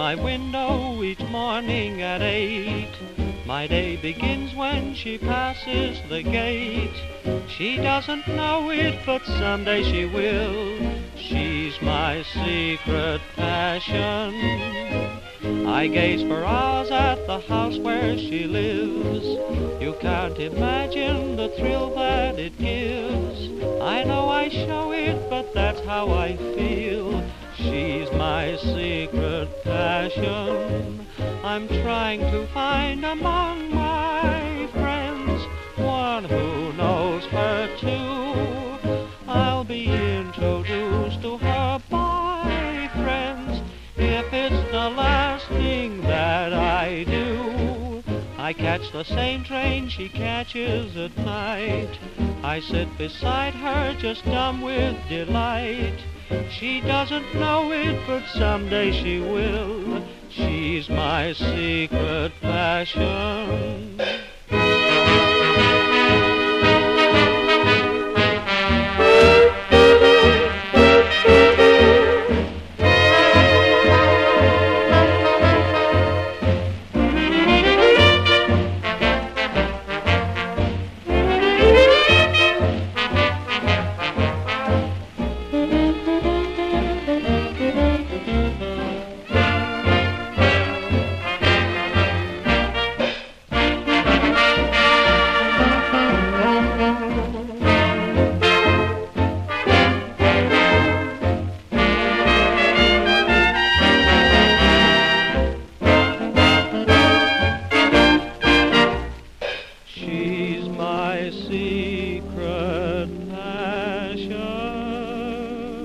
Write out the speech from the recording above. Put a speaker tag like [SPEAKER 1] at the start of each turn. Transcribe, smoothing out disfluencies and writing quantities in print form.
[SPEAKER 1] my window each morning at 8. My day begins when she passes the gate. She doesn't know it, but someday she will. She's my secret passion. I gaze for hours at the house where she lives. You can't imagine the thrill that it gives. I know I show it, but that's how I feel. She's my secret passion. I'm trying to find among my friends one who knows her too. I'll be introduced to her by friends if it's the last thing that I do. I catch the same train she catches at night. I sit beside her just dumb with delight. She doesn't know it, but someday she will. She's my secret passion.